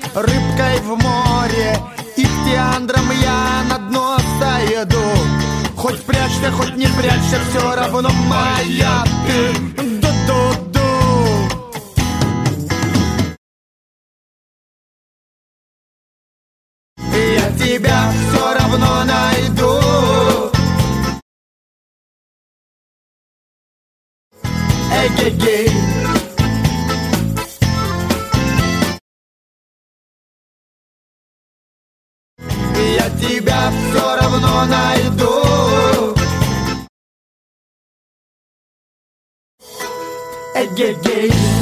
рыбкой в море, ихтиандром я на дно сойду. Хоть прячься, хоть не прячься, все равно моя ты. Ду-ду-ду. Я тебя все равно найду. Эй-гей-гей. Я тебя все равно найду. Эй-гей-гей.